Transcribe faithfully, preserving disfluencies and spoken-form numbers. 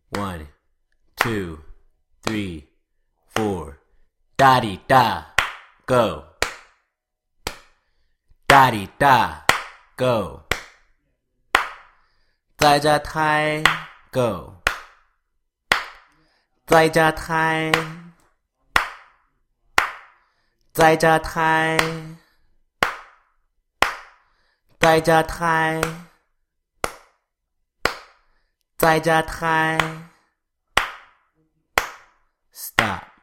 One, two, three, four. Da di da, go. Da di da, go. 在家台 go. 在家台在家台在家台在家台 Stop